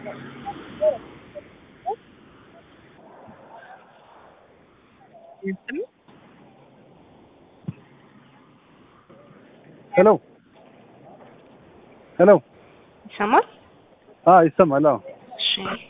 ሄሎ ሄሎ ይሰማል? ይሰማል። እሺ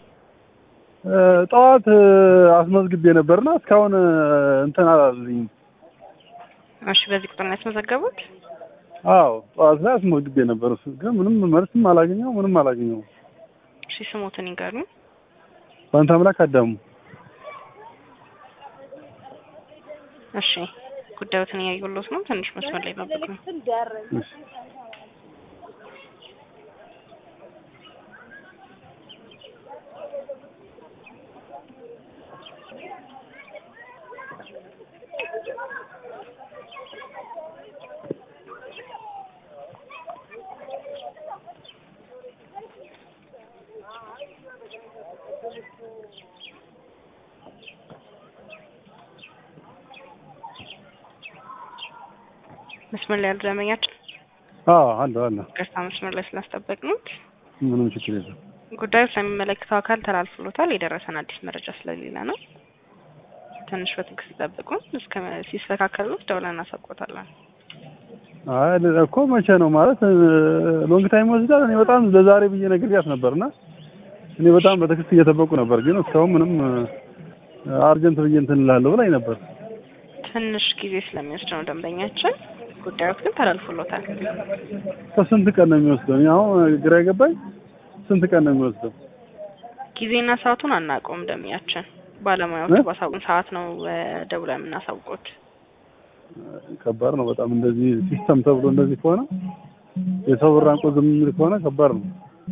ጠዋት አስመዝግቤ ነበርና እስካሁን እንትን አላለልኝም። እሺ በዚህ ቁጥር ነው ያስመዘገቡት? ጠዋት ላይ አስመዝግቤ ነበር፣ ግን ምንም መልስም ምንም አላገኘው። እሺ ስሞትን ይንገሩኝ። ባንተ አምላክ አዳሙ። እሺ ጉዳዩን ያየሁሎት ነው። ትንሽ መስመር ላይ ጠብቁ። እሺ መስመር ላይ አልደረመኛችሁ? አለ ቀጥታ መስመር ላይ ስላስጠበቅኑት ምንም ችግር የለም። ጉዳዩ ስለሚመለከተው አካል ተላልፎሎታል። የደረሰን አዲስ መረጃ ስለሌለ ነው። ትንሽ በትዕግስት ጠብቁ። ሲስተካከሉት ደውለን እናሳውቆታለን። እኮ መቼ ነው ማለት ሎንግ ታይም ወስዳል። እኔ በጣም ለዛሬ ብዬ ነግሬያት ነበርና እኔ በጣም በትዕግስት እየጠበቁ ነበር፣ ግን እስካሁን ምንም አርጀንት ብዬ እንትን እላለሁ ብላኝ ነበር። ትንሽ ጊዜ ስለሚወስድ ነው ደንበኛችን። ጉዳዩ ግን ተላልፎሎታል። ስንት ቀን ነው የሚወስደው? እኔ አሁን ግራ የገባኝ ስንት ቀን ነው የሚወስደው? ጊዜና ሰዓቱን አናውቀውም ደንበኛችን። ባለሙያዎቹ ባሳውቁን ሰዓት ነው ደውለን የምናሳውቁት። ከባድ ነው በጣም እንደዚህ ሲስተም ተብሎ እንደዚህ ከሆነ የሰው ብር አንቆ ዝም የሚል ከሆነ ከባድ ነው።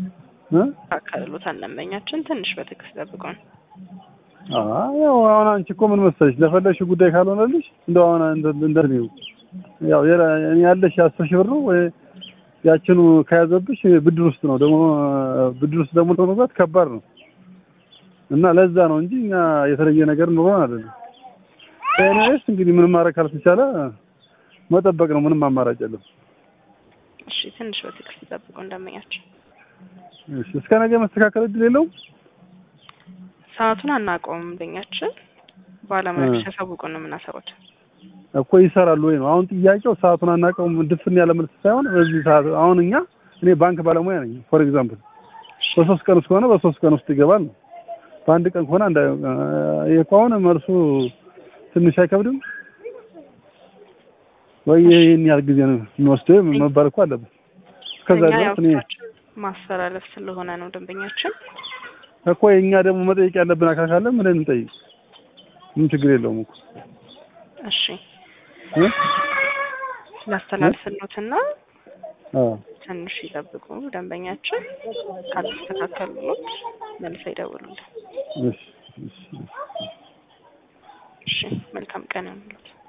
አካልሎታል ደንበኛችን። ትንሽ በትዕግስት ጠብቁን። ያው አሁን አንቺ እኮ ምን መሰለሽ ለፈለግሽው ጉዳይ ካልሆነልሽ እንደው አሁን እንደኔው ያው እኔ ያለሽ 10,000 ብር ነው ወይ ያችኑ ከያዘብሽ ብድር ውስጥ ነው ደግሞ ብድር ውስጥ ደግሞ ለመግባት ከባድ ነው እና ለዛ ነው እንጂ እኛ የተለየ ነገር ነው አይደለም። እኔስ እንግዲህ ምንም ማድረግ ካልተቻለ መጠበቅ ነው፣ ምንም አማራጭ የለም። እሺ ትንሽ በትዕግስት ጠብቁን ደንበኛችን። እሺ እስከ ነገ መስተካከል እድል የለውም? ሰዓቱን አናውቀውም ደንበኛችን። ባለሙያዎች ሲያሳውቁን ነው የምናሳውቁት እኮ። ይሰራሉ ወይ ነው አሁን ጥያቄው። ሰዓቱን አናውቀውም ድፍን ያለ መልስ ሳይሆን በዚህ ሰዓት አሁን እኔ ባንክ ባለሙያ ነኝ። ፎር ኤግዛምፕል በ3 ቀን ውስጥ ከሆነ በ3 ቀን ውስጥ ይገባል ነው። በአንድ ቀን ከሆነ የቆነ መልሱ ትንሽ አይከብድም ወይ? ይሄን ያህል ጊዜ ነው የሚወስደው መባል እኮ አለበት። እስከዛ ድረስ እኔ ማስተላለፍ ስለሆነ ነው ደንበኛችን እኮ። የኛ ደግሞ መጠየቅ ያለብን አካል ካለ ምን እንጠይቅ? ምን ችግር የለውም እኮ። እሺ ላስተላልፍልዎትና ትንሽ ይጠብቁ ደንበኛችን። ካልተስተካከሉት መልሰው ይደውሉልን። እሺ መልካም ቀን ይሁንልዎት።